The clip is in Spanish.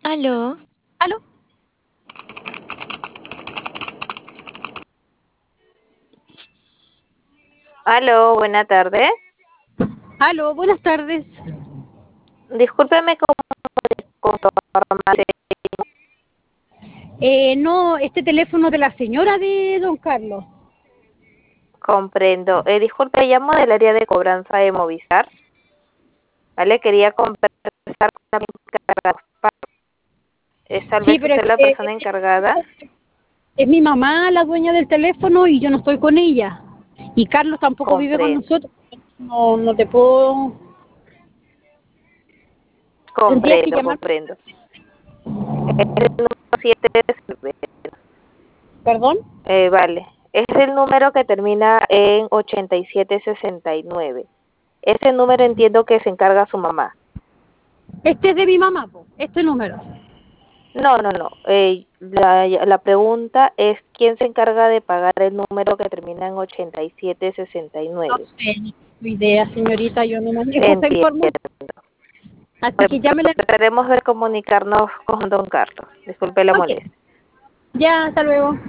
Aló, ¿Aló? Aló, buena tarde. ¿Aló? Buenas tardes. Discúlpeme con No, este teléfono de la señora de don Carlos. comprendo. Disculpe, llamo del área de cobranza de Movistar. Vale, quería conversar con la encargada. ¿Es tal Sí, vez pero usted la persona encargada? es mi mamá la dueña del teléfono y yo no estoy con ella. Y Carlos tampoco vive con Comprendo, nosotros. No te puedo... Tendrías que comprendo, llamar... comprendo. Es el número 7 de ¿Perdón? vale. Es el número que termina en 8769. Ese número entiendo que se encarga su mamá. Este es de mi mamá, po, este número. No, no, no. La pregunta es quién se encarga de pagar el número que termina en No 8769. sé, no tengo idea, señorita, yo no manejo esa Entiendo. información. Así Bueno, que llámele. trataremos de comunicarnos con don Carlos. Disculpe la Ok, molestia. ya, hasta luego.